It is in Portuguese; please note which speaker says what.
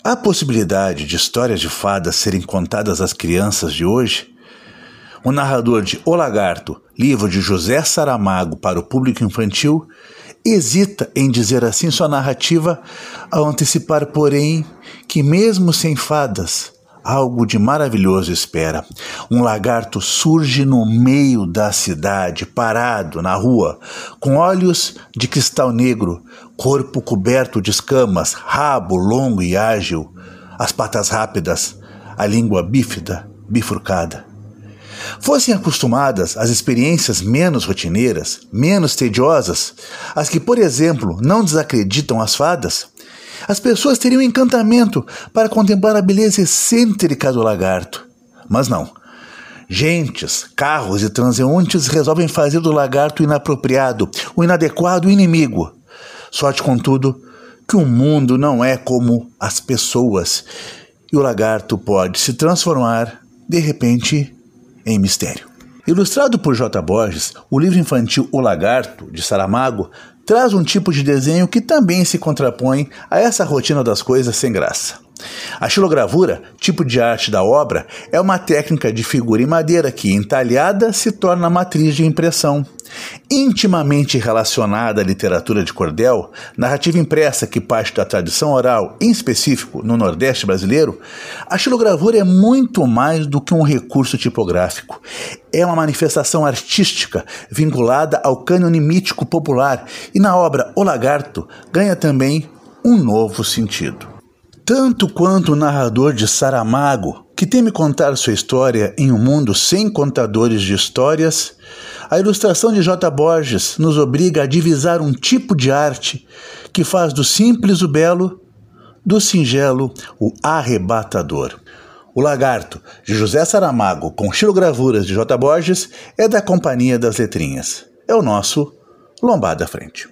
Speaker 1: Há possibilidade de histórias de fadas serem contadas às crianças de hoje? O narrador de O Lagarto, livro de José Saramago para o público infantil, hesita em dizer assim sua narrativa, ao antecipar, porém, que mesmo sem fadas, algo de maravilhoso espera. Um lagarto surge no meio da cidade, parado na rua, com olhos de cristal negro, corpo coberto de escamas, rabo longo e ágil, as patas rápidas, a língua bífida, bifurcada. Fossem acostumadas às experiências menos rotineiras, menos tediosas, as que, por exemplo, não desacreditam as fadas, as pessoas teriam encantamento para contemplar a beleza excêntrica do lagarto. Mas não. Gentes, carros e transeuntes resolvem fazer do lagarto o inapropriado, o inadequado, o inimigo. Sorte, contudo, que o mundo não é como as pessoas e o lagarto pode se transformar, de repente, em mistério. Ilustrado por J. Borges, o livro infantil O Lagarto, de Saramago, traz um tipo de desenho que também se contrapõe a essa rotina das coisas sem graça. A xilogravura, tipo de arte da obra, é uma técnica de figura em madeira que, entalhada, se torna matriz de impressão. Intimamente relacionada à literatura de cordel, narrativa impressa que parte da tradição oral, em específico no Nordeste brasileiro, a xilogravura é muito mais do que um recurso tipográfico. É uma manifestação artística vinculada ao cânone mítico popular e na obra O Lagarto ganha também um novo sentido. Tanto quanto o narrador de Saramago, que teme contar sua história em um mundo sem contadores de histórias, a ilustração de J. Borges nos obriga a divisar um tipo de arte que faz do simples o belo, do singelo o arrebatador. O Lagarto, de José Saramago, com xilogravuras de J. Borges, é da Companhia das Letrinhas. É o nosso Lombada à Frente.